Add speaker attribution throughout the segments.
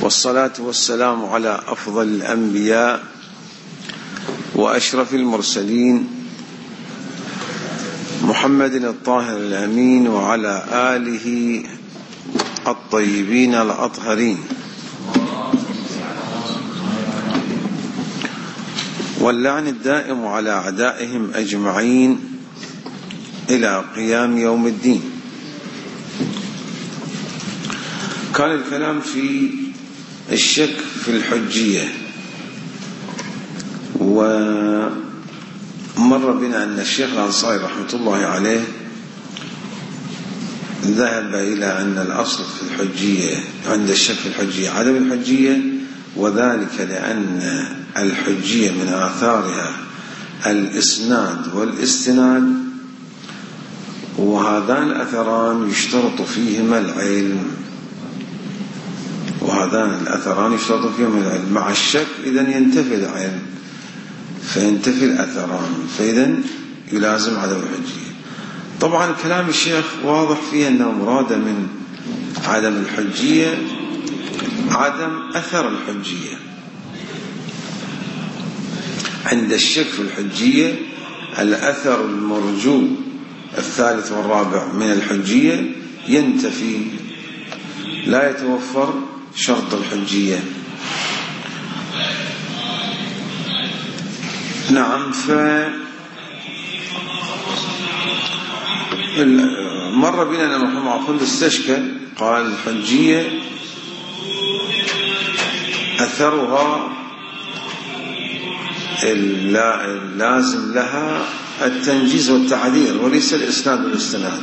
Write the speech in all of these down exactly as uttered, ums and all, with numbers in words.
Speaker 1: والصلاة والسلام على أفضل الأنبياء وأشرف المرسلين محمد الطاهر الأمين وعلى آله الطيبين الأطهرين، واللعن الدائم على أعدائهم أجمعين إلى قيام يوم الدين. كان الكلام في الشك في الحجية، ومر بنا أن الشيخ الأنصاري رحمة الله عليه ذهب إلى أن الأصل في الحجية عند الشك في الحجية عدم الحجية، وذلك لأن الحجية من آثارها الإسناد والاستناد، وهذان الأثران يشترط فيهما العلم وهذان الأثران يشترط فيهما العلم. مع الشك إذن ينتفي العلم فينتفي الأثران، فإذن يلازم عدم الحجية. طبعا كلام الشيخ واضح فيه أنه مراد من عدم الحجية عدم أثر الحجية. عند الشك في الحجية الأثر المرجو الثالث والرابع من الحجية ينتفي، لا يتوفر شرط الحجية. نعم. ف مر بنا أن محمد عقل استشكل، قال الحجية أثرها اللازم لها التنجيز والتعديل وليس الإسناد والاستناد،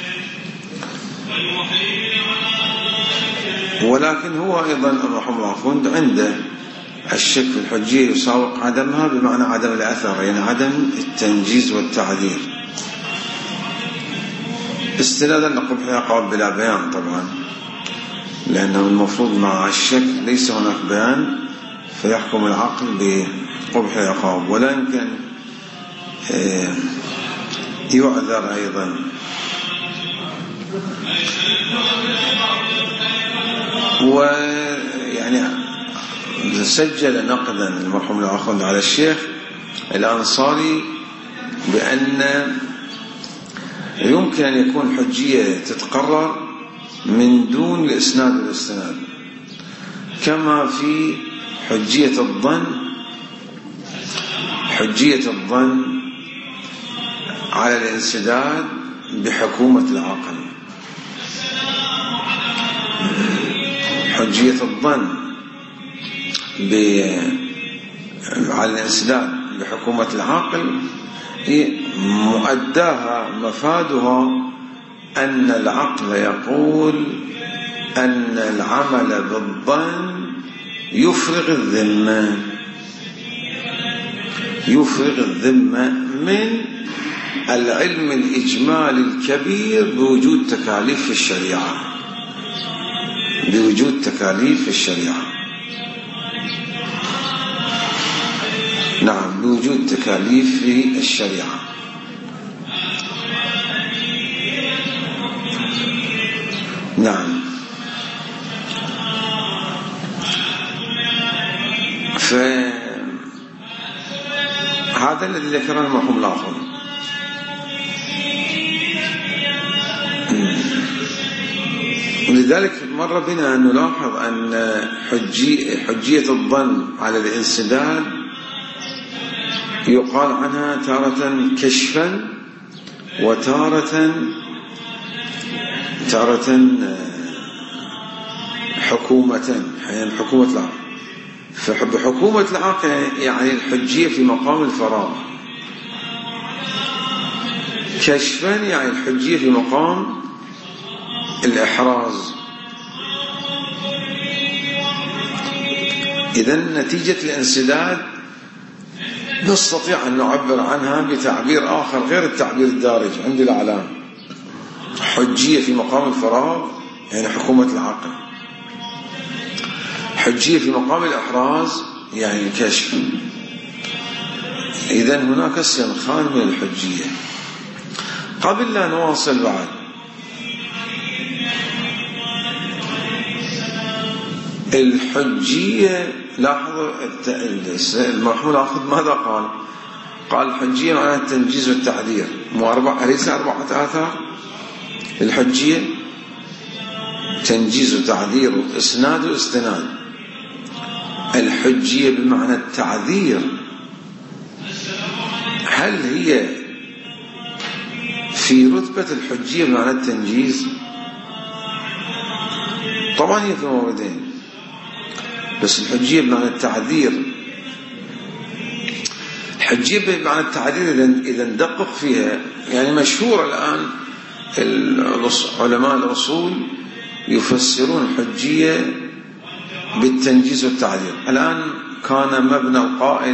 Speaker 1: ولكن هو أيضا محمد عقل عنده الشك في الحجية يساوق عدمها بمعنى عدم الأثر، يعني عدم التنجيز والتعديل. استنادا لقبح العقاب بلا بيان طبعا، لأنه المفروض مع الشك ليس هناك بيان فيحكم العقل بقبح العقاب، ولا يمكن يعذر أيضا. ويعني سجل نقدا المرحوم الأخوان على الشيخ الأنصاري بأن يمكن أن يكون حجية تتقرر من دون الإسناد والاستناد، كما في حجية الظن حجية الظن على الانسداد بحكومة العقل. حجية الظن على الانسداد بحكومة العقل مؤداها مفادها أن العقل يقول أن العمل بالظن يفرغ الذمة يفرغ الذمة من العلم الإجمالي الكبير بوجود تكاليف في الشريعة بوجود تكاليف في الشريعة نعم بوجود تكاليف في الشريعة. نعم. فهذا الذي ذكره المرحوم الآخر. ولذلك مر بنا أن نلاحظ أن حجية, حجية الظن على الانسداد يقال عنها تارة كشفا وتارة تارة حكومة، يعني حكومة العقل. فبحكومة العقل يعني الحجية في مقام الفراغ، كشفا يعني الحجية في مقام الإحراز. إذن نتيجة الانسداد نستطيع أن نعبر عنها بتعبير آخر غير التعبير الدارج عند الأعلام. حجية في مقام الفراغ يعني حكومة العقل، حجية في مقام الإحراز يعني الكشف. إذن هناك استنخان من الحجية. قبل لا نواصل بعد الحجية لاحظوا المرحوم الأخذ ماذا قال؟ قال الحجية معناها التنجيز والتعذير، مو أربع أليس أربعة آثار؟ الحجية تنجيز وتعذير وإسناد واستناد. الحجية بمعنى التعذير هل هي في رتبة الحجية بمعنى التنجيز؟ طبعا هي في موردين، بس الحجية بمعنى التعذير. الحجية بمعنى التعذير إذا ندقق فيها، يعني مشهور الآن علماء الأصول يفسرون الحجية بالتنجيز والتعذير. الآن كان مبنى القائل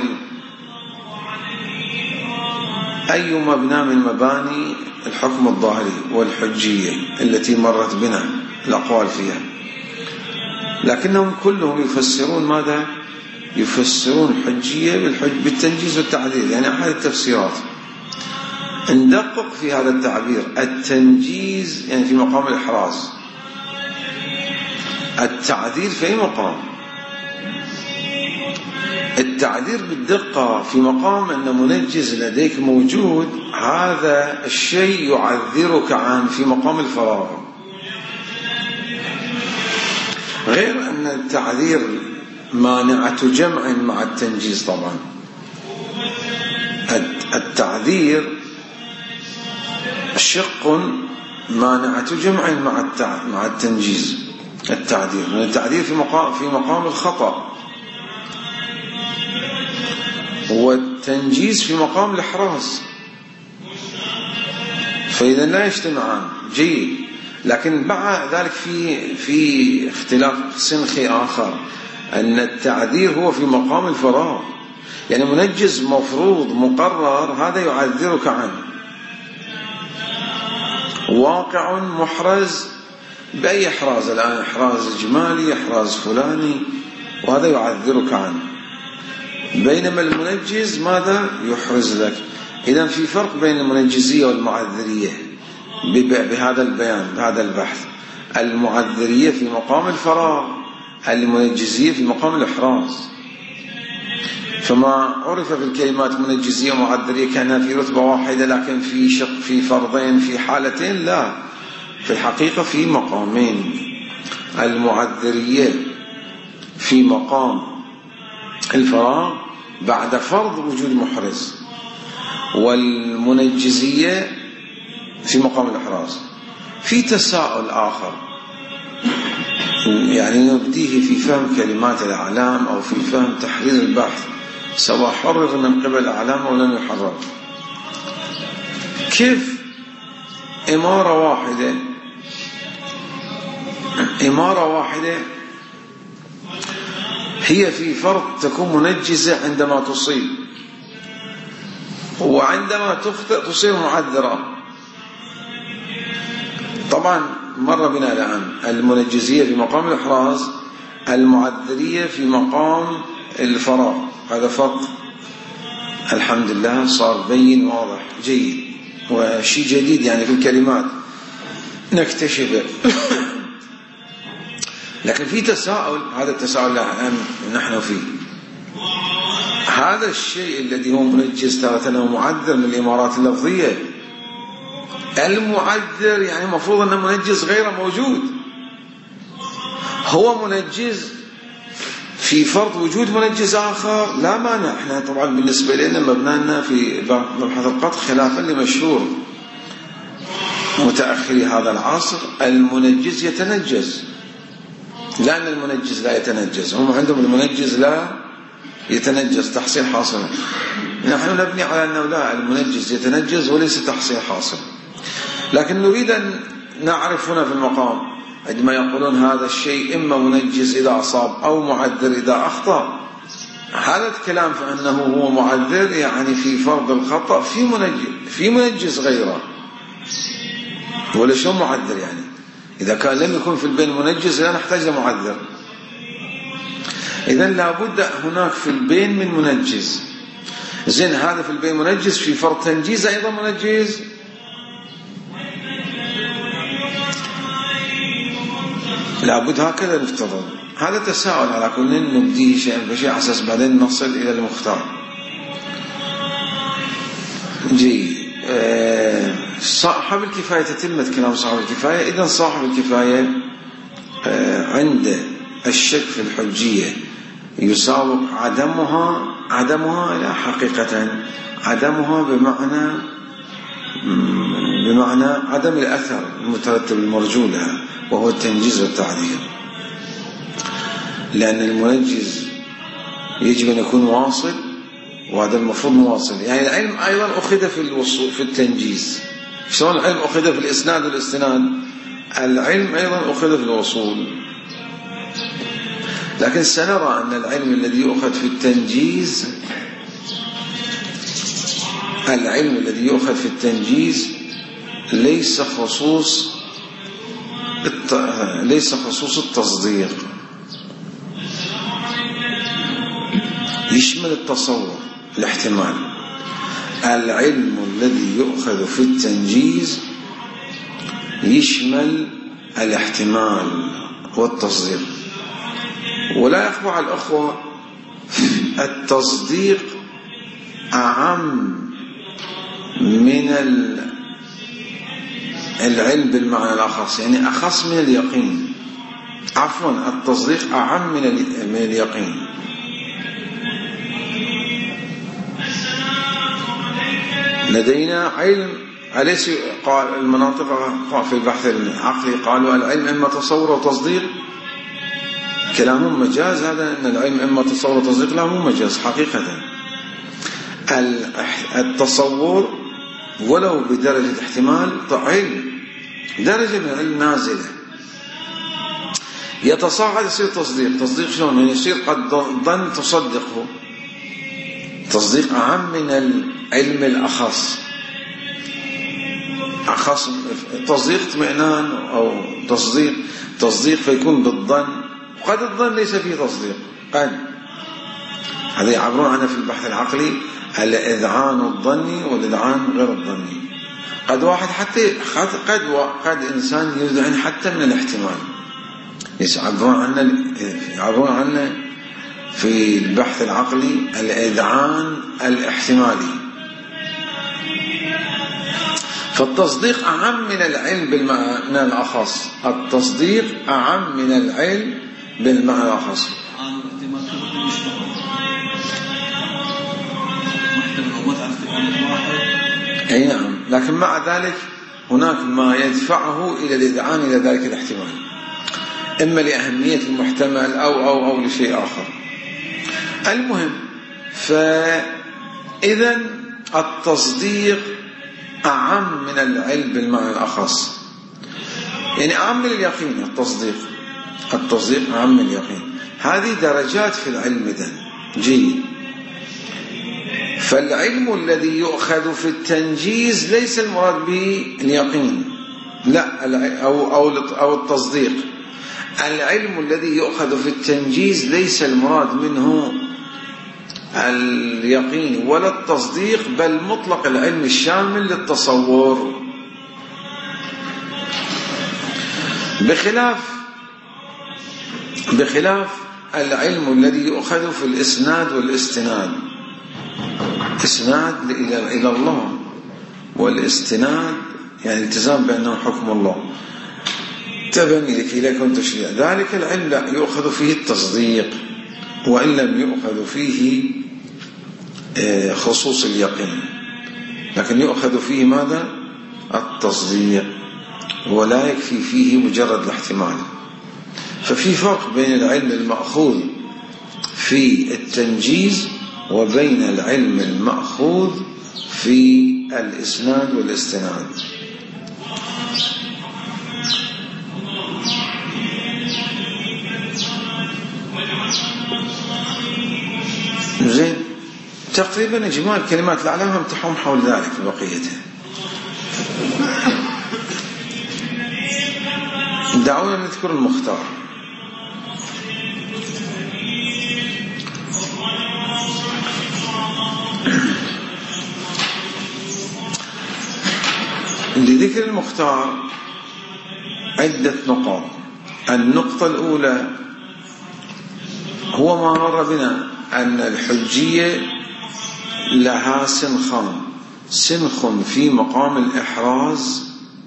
Speaker 1: أي مبنى من مباني الحكم الظاهري والحجية التي مرت بنا الأقوال فيها، لكنهم كلهم يفسرون ماذا؟ يفسرون الحجية بالتنجيز والتعذير، يعني أحد التفسيرات. ندقق في هذا التعبير، التنجيز يعني في مقام الإحراز، التعذير في أي مقام؟ التعذير بالدقة في مقام أن منجز لديك موجود، هذا الشيء يعذرك عن في مقام الفراغ، غير أن التعذير مانعة جمع مع التنجيز. طبعا التعذير شق مانعة جمع مع مع التنجيز. التعذير التعذير في مقام في مقام الخطأ، والتنجيز في مقام الإحراز، فإذا لا يجتمعان. جيد، لكن بعد ذلك في في اختلاف سنخي آخر، أن التعذير هو في مقام الفراغ، يعني منجز مفروض مقرر هذا يعذرك عنه، واقع محرز بأي إحراز الآن، إحراز إجمالي، إحراز فلاني، وهذا يعذرك عنه. بينما المنجز ماذا يحرز لك؟ إذن في فرق بين المنجزية والمعذرية بهذا البيان، بهذا البحث. المعذرية في مقام الفراغ، المنجزية في مقام الإحراز. فما عرف في الكلمات منجزية ومعذرية كأنها في رتبة واحدة، لكن في شق في فرضين في حالتين، لا، في الحقيقة في مقامين. المعذرية في مقام الفراغ بعد فرض وجود محرز، والمنجزية في مقام الإحراز. في تساؤل آخر يعني نبديه في فهم كلمات الأعلام أو في فهم تحرير البحث، سواء حرر من قبل الأعلام أو لم يحرر. كيف إمارة واحدة إمارة واحدة هي في فرض تكون منجزة عندما تصيب، وعندما تخطئ تصير معذرة؟ طبعا مر بنا الآن المنجزية في مقام الإحراز، المعذرية في مقام الفراغ. هذا فرق الحمد لله صار بين واضح جيد، وشيء جديد يعني في الكلمات نكتشفه. لكن في تساؤل، هذا التساؤل الآن نحن فيه. هذا الشيء الذي هو منجز تارة هو معذر من الإمارات اللفظية. المعذر يعني مفروض أن منجز غير موجود، هو منجز في فرض وجود منجز آخر، لا مانع. احنا طبعا بالنسبة لنا مبنانا في مبحث القطع خلافا لمشهور متأخري هذا العصر، المنجز يتنجز، لأن المنجز لا يتنجز، هم عندهم المنجز لا يتنجز تحصيل حاصل. نحن نبني على أنه لا، المنجز يتنجز وليس تحصيل حاصل. لكن نريد أن نعرف هنا في المقام عندما يقولون هذا الشيء إما منجز إذا أصاب أو معذر إذا أخطأ، هذا الكلام فأنه هو معذر يعني في فرض الخطأ في منجز في منجز غيره، ولا شو معذر يعني؟ إذا كان لم يكن في البين منجز لا نحتاج لمعذر. إذن لابد هناك في البين من منجز. زين، هذا في البين منجز، في فرض تنجيز أيضا منجز. لابد هكذا نفترض. هذا تساؤل على كل نبديه شيئا فشيء على أساس بعدين نصل إلى المختار. جيد. أه صاحب الكفاية تتمة كلام صاحب الكفاية. إذن صاحب الكفاية أه عند الشك في الحجية يساوق عدمها عدمها لا حقيقة عدمها بمعنى بمعنى عدم الأثر المترتب المرجو لها، وهو التنجيز والتعديل. لأن المنجز يجب أن يكون واصل، وهذا المفروض مواصل. يعني العلم أيضا أخذ في الوصول في التنجيز. شلون العلم أخذ في الإسناد والاستناد؟ العلم أيضا أخذ في الوصول. لكن سنرى أن العلم الذي يؤخذ في التنجيز العلم الذي يؤخذ في التنجيز ليس خصوص ليس خصوص التصديق، يشمل التصور الاحتمال. العلم الذي يؤخذ في التنجيز يشمل الاحتمال والتصديق. ولا يخفى على الأخوة التصديق أعم من العلم بالمعنى الأخص، يعني أخص من اليقين. عفوا التصديق أعم من اليقين. لدينا علم، أليس قال المناطق في البحث العقلي قالوا العلم إما تصور وتصديق؟ كلامهم مجاز. هذا أن العلم إما تصور وتصديق، لا مو مجاز حقيقة. التصور ولو بدرجة احتمال علم، درجة من العلم نازلة، يتصاعد يصير تصديق. تصديق شلون؟ يعني يصير قد ظن تصدقه. تصديق أعم من العلم الأخص. أخص تصديق اطمئنان أو تصديق تصديق فيكون بالظن، قد الظن ليس فيه تصديق. قد هذا يعبرون عنه في البحث العقلي الإذعان الظني والإذعان غير الظني. قد واحد حتى قد قد, قد إنسان يذعن حتى من الاحتمال، يعبرون عنه يعبرون عنه في البحث العقلي الإذعان الاحتمالي. فالتصديق أعم من العلم بالمعنى الأخص. التصديق أعم من العلم بالمعنى الأخص. أي نعم، لكن مع ذلك هناك ما يدفعه إلى الإذعان إلى ذلك الاحتمال، إما لأهمية المحتمل أو أو أو لشيء آخر. المهم، فإذا التصديق أعم من العلم بالمعنى الأخص، يعني أعم من اليقين. التصديق التصديق أعم من اليقين. هذه درجات في العلم. إذن جيد. فالعلم الذي يؤخذ في التنجيز ليس المراد به اليقين، لا، أو أو أو التصديق. العلم الذي يؤخذ في التنجيز ليس المراد منه اليقين ولا التصديق، بل مطلق العلم الشامل للتصور. بخلاف بخلاف العلم الذي يؤخذ في الإسناد والاستناد. إسناد إلى الله، والاستناد يعني التزام بأنه حكم الله تبني لكي لا يكون تشريع. ذلك العلم لا يؤخذ فيه التصديق، وإن لم يؤخذ فيه خصوص اليقين، لكن يؤخذ فيه ماذا؟ التصديق، ولا يكفي فيه مجرد الاحتمال. ففي فرق بين العلم المأخوذ في التنجيز وبين العلم المأخوذ في الإسناد والاستناد. زين، تقريبا إجمال الكلمات الأعلام تحوم حول ذلك بقيتها. دعونا نذكر المختار. لذكر المختار عدة نقاط. النقطة الأولى هو ما مر بنا أن الحجية لها سنخان، سنخ في مقام الإحراز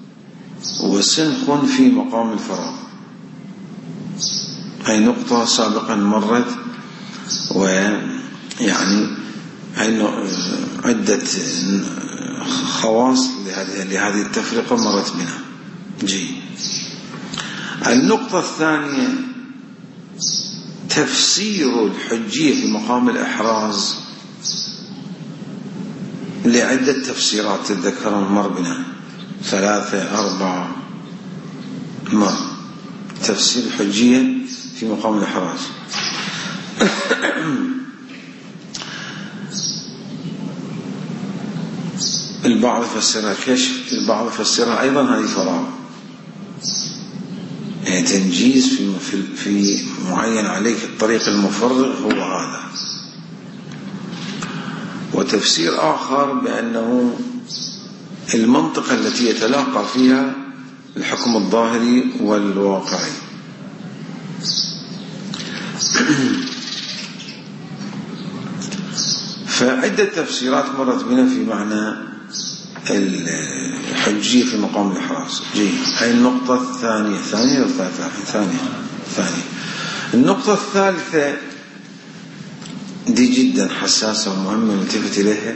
Speaker 1: وسنخ في مقام الفراغ. هاي نقطة سابقا مرت، ويعني عدة خواص لهذه التفرقة مرت بنا. جيد. النقطة الثانية تفسير الحجية في مقام الإحراز لعدة تفسيرات تذكرون مر بنا ثلاثة أربعة مر تفسير الحجية في مقام الإحراز. البعض يفسرها كشف، البعض يفسرها أيضا هذه فراغ، يعني تنجيز في, في, في معين عليك الطريق المفرغ هو هذا. وتفسير آخر بأنه المنطقة التي يتلاقى فيها الحكم الظاهري والواقعي. فعدة تفسيرات مرت بنا في معنى الحجية في مقام الإحراز. جيد. هاي النقطة الثانية ثانية وثالثة ثانية ثانية النقطة الثالثة دي جدا حساسة ومهمة نلتفت إليها،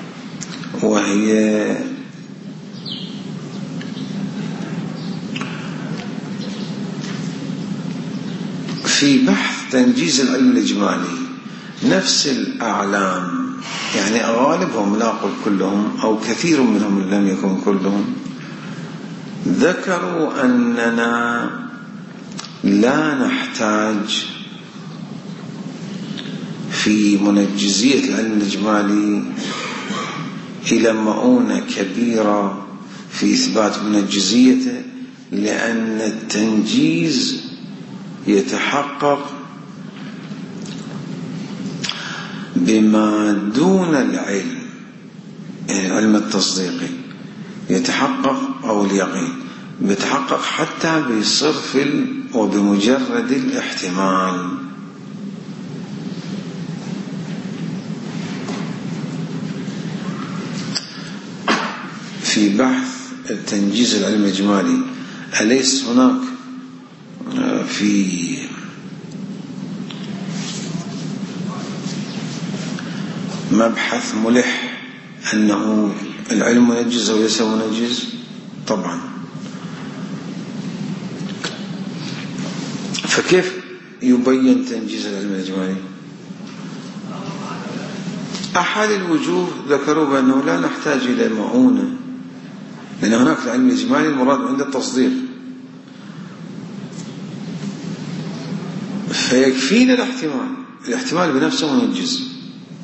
Speaker 1: وهي في بحث تنجيز العلم الإجمالي نفس الأعلام، يعني غالبهم لا أقول كلهم أو كثير منهم لم يكن كلهم، ذكروا أننا لا نحتاج في منجزية العلم الإجمالي إلى مؤونة كبيرة في إثبات منجزيته، لأن التنجيز يتحقق بما دون العلم، يعني العلم التصديقي يتحقق أو اليقين يتحقق حتى بصرف وبمجرد الاحتمال. في بحث التنجيز العلم الإجمالي أليس هناك في مبحث ملح أنه العلم منجز أو ليس منجز؟ طبعا. فكيف يبين تنجيز العلم الإجمالي؟ أحد الوجوه ذكروا بأنه لا نحتاج إلى مؤونة، لأن هناك العلم الإجمالي المراد عند التصديق، فيكفينا الاحتمال، الاحتمال بنفسه منجز.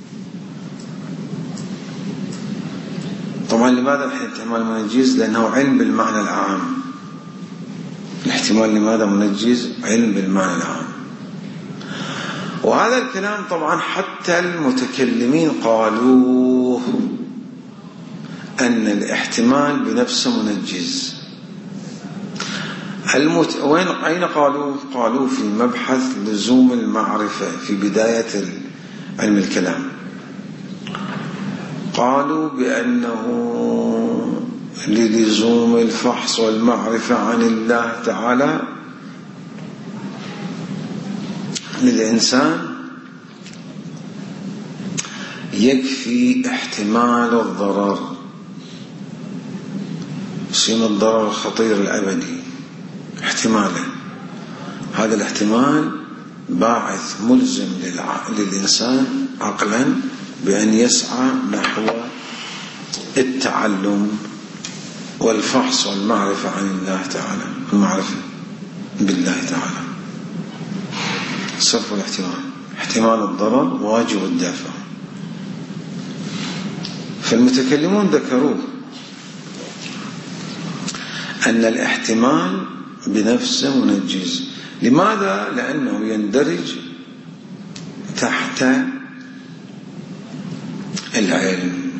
Speaker 1: طبعا لماذا الاحتمال منجز؟ لأنه علم بالمعنى العام. الاحتمال لماذا منجز؟ علم بالمعنى العام. وهذا الكلام طبعا حتى المتكلمين قالوه أن الاحتمال بنفسه منجز. المت... وين أين قالوا؟ قالوا في مبحث لزوم المعرفة في بداية علم الكلام، قالوا بأنه للزوم الفحص والمعرفة عن الله تعالى للإنسان يكفي احتمال الضرر، سين الضرر الخطير الأبدي احتماله. هذا الاحتمال باعث ملزم للإنسان عقلا بأن يسعى نحو التعلم والفحص والمعرفة عن الله تعالى، المعرفة بالله تعالى. صرف الاحتمال، احتمال الضرر واجب الدافع. فالمتكلمون ذكروا أن الاحتمال بنفسه منجز. لماذا؟ لأنه يندرج تحت العلم.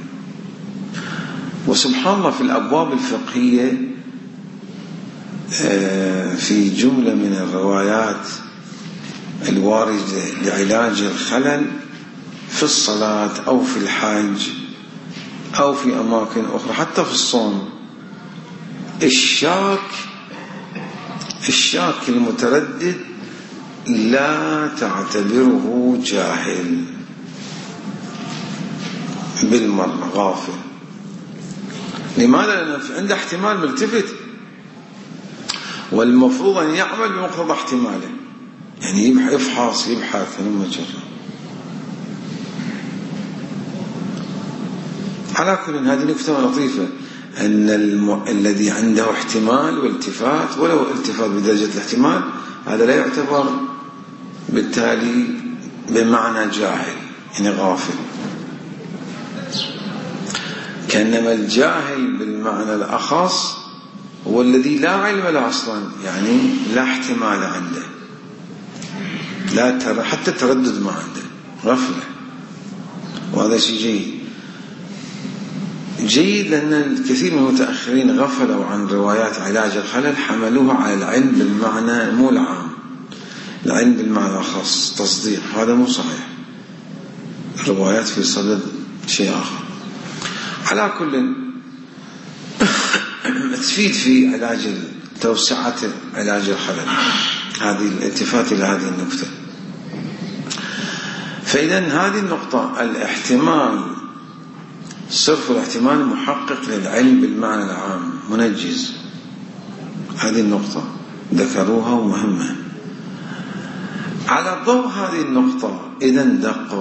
Speaker 1: وسبحان الله في الأبواب الفقهية في جملة من الروايات الواردة لعلاج الخلل في الصلاة أو في الحج أو في أماكن أخرى حتى في الصوم. الشاك الشاك المتردد لا تعتبره جاهل بالمرة، غافل. لماذا؟ لأنه عنده احتمال ملتفت، والمفروض أن يعمل بمقتضى احتماله، يعني يفحص يبحث من مجرد. على كل هذه نكتة لطيفة، أن الم... الذي عنده احتمال والتفات ولو التفات بدرجة الاحتمال هذا لا يعتبر بالتالي بمعنى جاهل، يعني غافل. كأنما الجاهل بالمعنى الأخص هو الذي لا علم له أصلا، يعني لا احتمال عنده، لا تر... حتى تردد ما عنده، غفلة. وهذا شيء جيد جيد لأن الكثير من المتأخرين غفلوا عن روايات علاج الخلل، حملوها على العلم بالمعنى مو العام، العلم بالمعنى الخاص، تصديق. هذا مو صحيح، الروايات في صدد شيء آخر. على كل تفيد في علاج توسعة علاج الخلل هذه الالتفات إلى هذه النقطة. فإذا هذه النقطة الاحتمال، صرف الاحتمال محقق للعلم بالمعنى العام، منجز. هذه النقطة ذكروها ومهمة. على ضوء هذه النقطة إذا دقق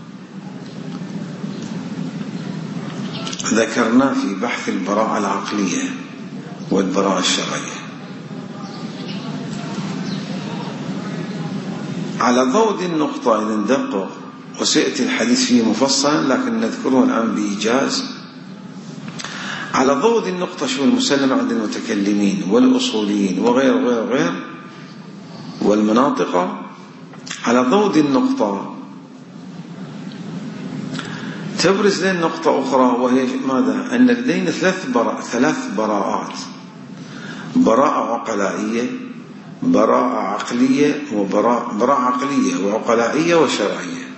Speaker 1: ذكرنا في بحث البراءة العقلية والبراءة الشرعية. على ضوء دي النقطة إذا ندقق، وسيأتي الحديث فيه مفصلا لكن نذكره الآن بإيجاز. على ضوء دي النقطة شو المسلم عند المتكلمين والأصوليين وغير وغير وغير والمناطق، على ضوء دي النقطة تبرز لنا نقطة أخرى، وهي ماذا؟ أن لدينا ثلاث براء ثلاث براءات: براءة عقلائية، براءة عقلية، وبراءة براءة عقلية وعقلائية وشرعية.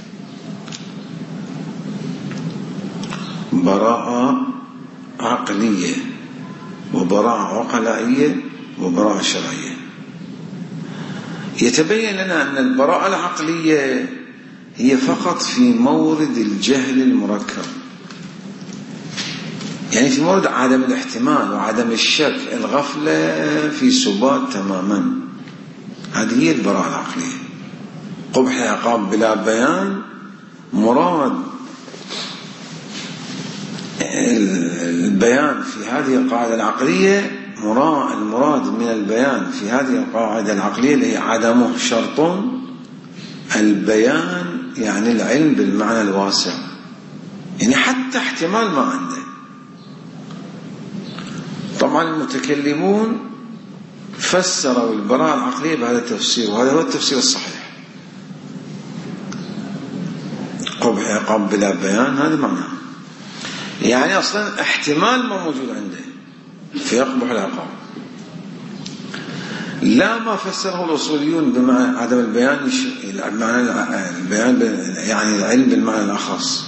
Speaker 1: براءة عقلية وبراءة عقلائية وبراءة شرعية. يتبين لنا أن البراءة العقلية هي فقط في مورد الجهل المركب، يعني في مورد عدم الاحتمال وعدم الشك، الغفلة في سبات تماما. هذه هي البراءة العقلية. قبح العقاب بلا بيان مراد البيان في هذه القاعدة العقلية، المراد من البيان في هذه القاعدة العقلية اللي هي عدمه شرط البيان، يعني العلم بالمعنى الواسع، يعني حتى احتمال ما عنده. طبعا المتكلمون فسروا البراءة العقلية بهذا التفسير، وهذا هو التفسير الصحيح. قبح عقاب بلا بيان هذا معناه، يعني أصلا احتمال ما موجود عنده فيقبح العقاب. لا ما فسره الأصوليون بمعنى عدم البيان، معنى البيان يعني العلم بالمعنى الأخص.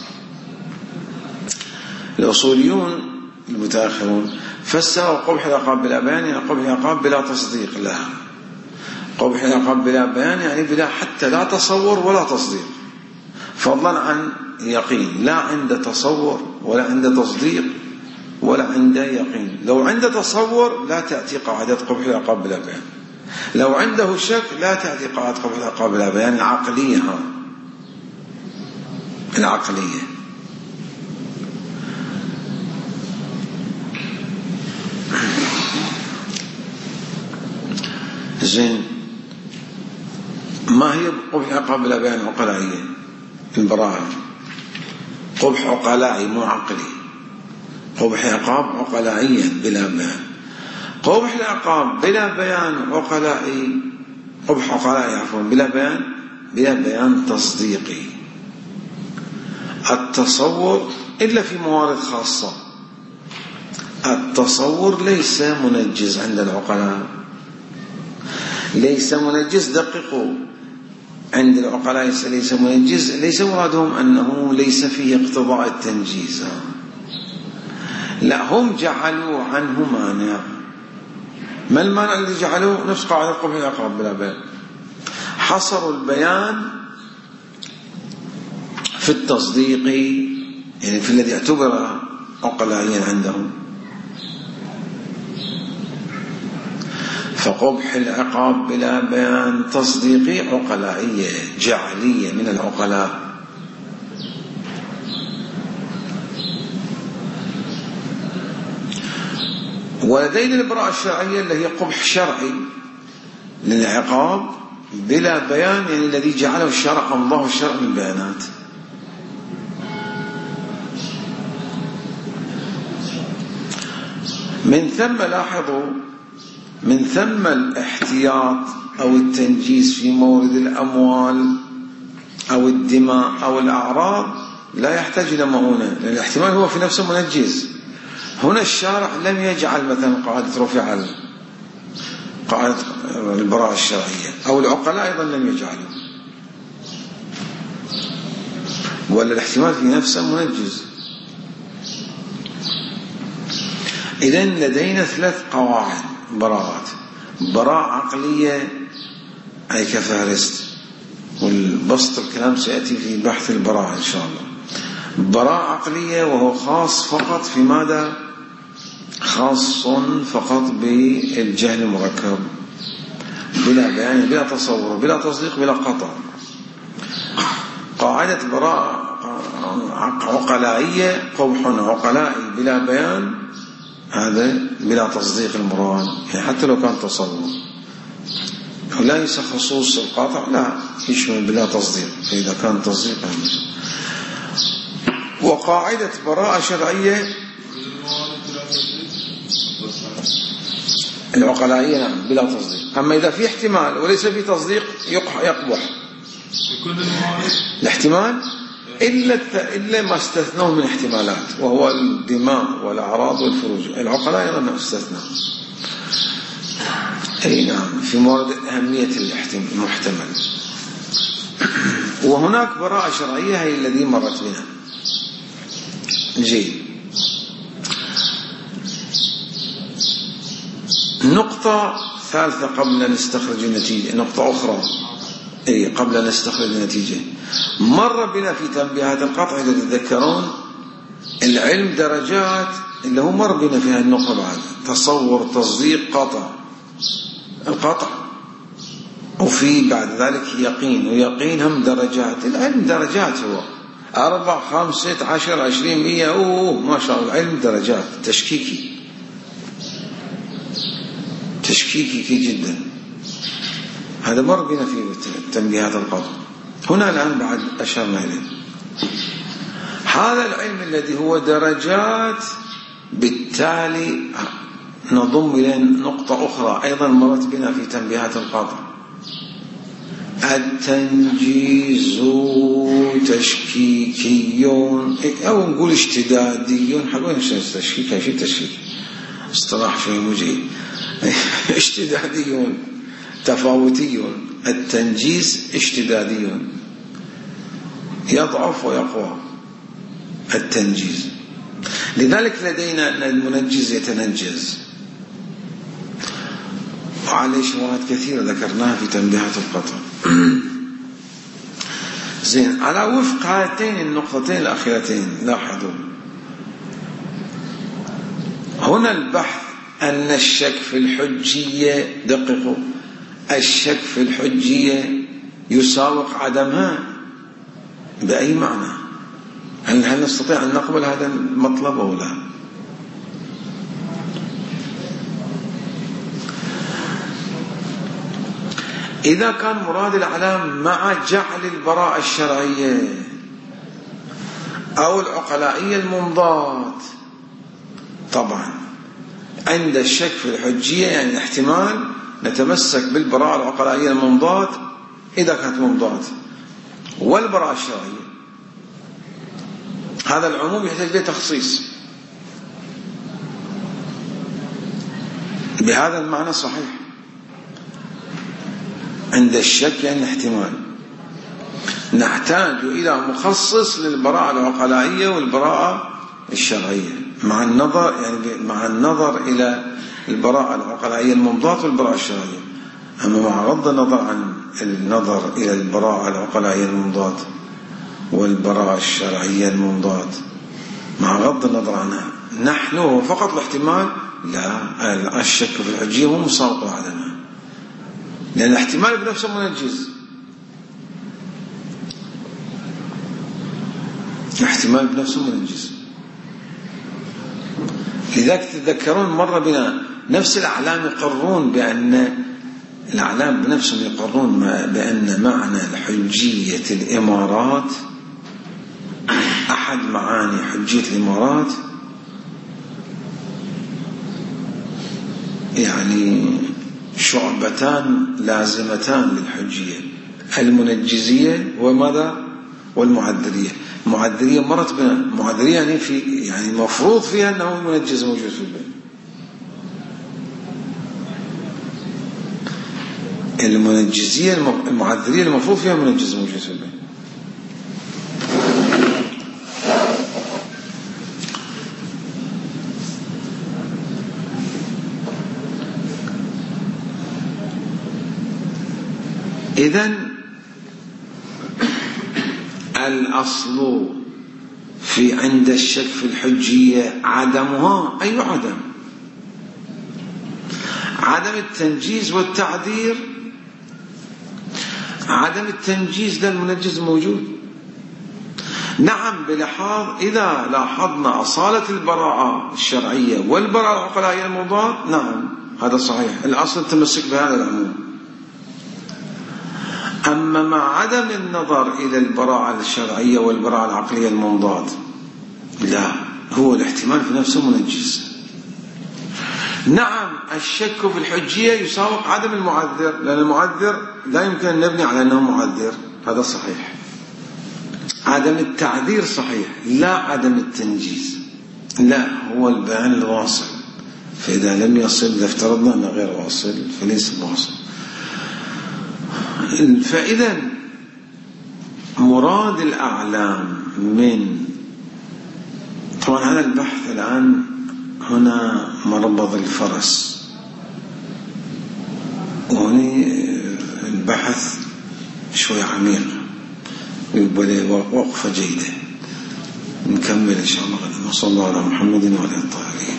Speaker 1: الأصوليون المتأخرون فسروا قبح العقاب بلا بيان يعني قبح العقاب بلا تصديق لها. قبح العقاب بلا بيان يعني بلا حتى لا تصور ولا تصديق، فضلا عن يقين، لا عنده تصور ولا عنده تصديق ولا عنده يقين. لو عنده تصور لا تأتي قاعدة قبح العقاب بلا بيان، لو عنده شك لا تأتي قاعدة قبح العقاب بلا بيان. العقلية ها العقلية زين. ما هي قبح العقاب بلا بيان؟ عقلائية. البراءة قبح عقلائي مو عقلي، قبح عقاب عقلائيا بلا بيان. قبح العقاب بلا بيان عقلائي، قبح عقلائي عفوا بلا بيان، بلا بيان تصديقي. التصور إلا في موارد خاصة، التصور ليس منجز عند العقلاء، ليس منجز. دققوا، عند العقلاء ليس منجز، ليس مرادهم أنه ليس فيه اقتضاء التنجيز، لا، هم جعلوا عنه مانع. ما المانع الذي جعلوه؟ نفس قاعدة القبح العقاب بلا بيان، حصروا البيان في التصديق، يعني في الذي اعتبر عقلائيا عندهم. فقبح العقاب بلا بيان تصديقي عقلائية جعلية من العقلاء. ولدينا البراءة الشرعية اللي هي قبح شرعي للعقاب بلا بيان، يعني الذي جعله الشرع الله الشرع من بيانات. من ثم لاحظوا، من ثم الاحتياط أو التنجيس في مورد الأموال أو الدماء أو الأعراض لا يحتاج إلى مؤونة، لأن الاحتمال هو في نفسه منجز. هنا الشارع لم يجعل مثلا قاعدة رفع قاعدة البراءة الشرعية، أو العقلاء أيضا لم يجعلوا، ولا الاحتمال في نفسه منجز. إذن لدينا ثلاث قواعد براءات: براءة عقلية أي كفارست، والبسط الكلام سيأتي في بحث البراءة إن شاء الله. براءة عقلية وهو خاص فقط في ماذا؟ خاص فقط بالجهل المركب، بلا بيان، بلا تصور، بلا تصديق، بلا قطع. قاعدة براءة عقلائية قبح عقلائي بلا بيان، هذا بلا تصديق المراد، يعني حتى لو كان تصور ليس خصوص القاطع، لا، يشمل بلا تصديق، فإذا كان تصديق. وقاعدة براءة شرعية العقلائية نعم بلا تصديق، أما إذا في احتمال وليس في تصديق يقبح الاحتمال، إلا إلا ما استثنوه من احتمالات، وهو الدماء والأعراض والفروج. العقلاء أيضا استثناء، أي نعم، في مورد أهمية المحتمل. وهناك براءة شرعية هي الذي مرت بنا. جيد. نقطة ثالثة قبل أن نستخرج النتيجة، نقطة أخرى أي قبل أن نستخرج النتيجة. مر بنا في تنبيهات القطع إذا تتذكرون، العلم درجات، اللي هو مر بنا في هذه النقطة بعد: تصور، تصديق، قطع. القطع وفي بعد ذلك يقين، ويقين هم درجات. العلم درجات، هو أربع خمسة عشر عشرين مية، أوه ما شاء الله، العلم درجات. تشكيكي تشكيكي جدا، هذا مر بنا في تنبيهات القطع. هنا الآن بعد أشرنا إليه هذا العلم الذي هو درجات. بالتالي نضم إلى نقطة أخرى أيضا مرت بنا في تنبيهات القطع: التنجيز تشكيكي، أو نقول اشتدادي. حقول تشكيك، شيء تشكيك اصطلاح شيء مجيد. اشتدادي تفاوتي. التنجيز اشتدادي، يضعف ويقوى التنجيز. لذلك لدينا أن المنجز يتنجز، وعليه شواهد كثيرة ذكرناها في تنبيهات القطع. زين، على وفق هاتين النقطتين الأخيرتين لاحظوا هنا البحث أن الشك في الحجية، دققوا، الشك في الحجية يساوق عدمها. بأي معنى؟ هل, هل نستطيع أن نقبل هذا المطلب أو لا؟ إذا كان مراد العلام مع جعل البراءة الشرعية أو العقلائية الممضات، طبعا عند الشك في الحجية يعني احتمال نتمسك بالبراءة العقلائية الممضات إذا كانت ممضات، والبراءة الشرعية هذا العموم يحتاج له تخصيص. بهذا المعنى صحيح، عند الشك يعني احتمال نحتاج إلى مخصص للبراءة العقلائية والبراءة الشرعية، مع النظر يعني مع النظر إلى البراءة العقلائية الممضاة والبراءة الشرعية. أما مع غض النظر عن النظر إلى البراءة العقلائية الممضاة والبراءة الشرعية الممضاة، مع غض النظر عنها، نحن فقط الاحتمال، لا، الشك في الحجية مو مساوق لعدمها، لأن الاحتمال بنفسه منجز. الاحتمال بنفسه منجز. لذلك تتذكرون مرة بنا نفس الأعلام يقرون بأن الأعلام بنفسهم يقرون بأن معنى الحجية الإمارات، أحد معاني حجية الإمارات يعني شعبتان لازمتان للحجية، المنجزية وماذا والمعذرية. المعذرية مرت بنا، المعذرية يعني في يعني مفروض فيها أنه المنجز موجود في البيت. المنجزية المعذرية المفروض فيها منجز موجود في البيت. إذن الأصل في عند الشك في الحجية عدمها. أي عدم؟ عدم التنجيز والتعذير. عدم التنجيز ده المنجز موجود، نعم، بلحاظ إذا لاحظنا أصالة البراءة الشرعية والبراءة العقلائية المضاد، نعم هذا صحيح، الأصل التمسك بهذا العموم. أما مع عدم النظر إلى البراءة الشرعية والبراءة العقلية المضاد، لا، هو الاحتمال في نفسه منجز. نعم الشك في الحجية يساوق عدم المعذر، لأن المعذر لا يمكن أن نبني على أنه معذر، هذا صحيح. عدم التعذير صحيح، لا عدم التنجيز، لا، هو البيان الواصل. فإذا لم يصل، إذا افترضنا أنه غير واصل فليس واصل. فإذا مراد الأعلام من، طبعا هذا البحث الآن هنا مربض الفرس، وهنا البحث شوي عميق، يبقى وقفة جيدة. نكمل إن شاء الله غدا. وصلى الله على محمد وعلى آله الطاهرين.